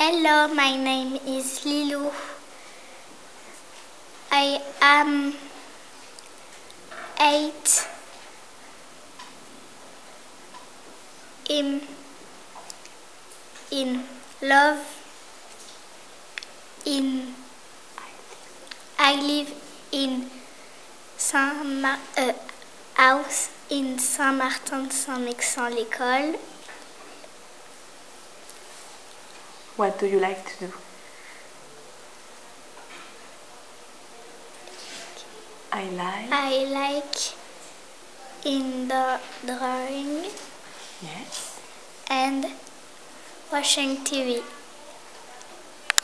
Hello, my name is Lilou. I am 8. In love. I live in house in Saint-Martin-de-Saint-Mexan, l'école. What do you like to do? I like in the drawing. Yes. And watching TV.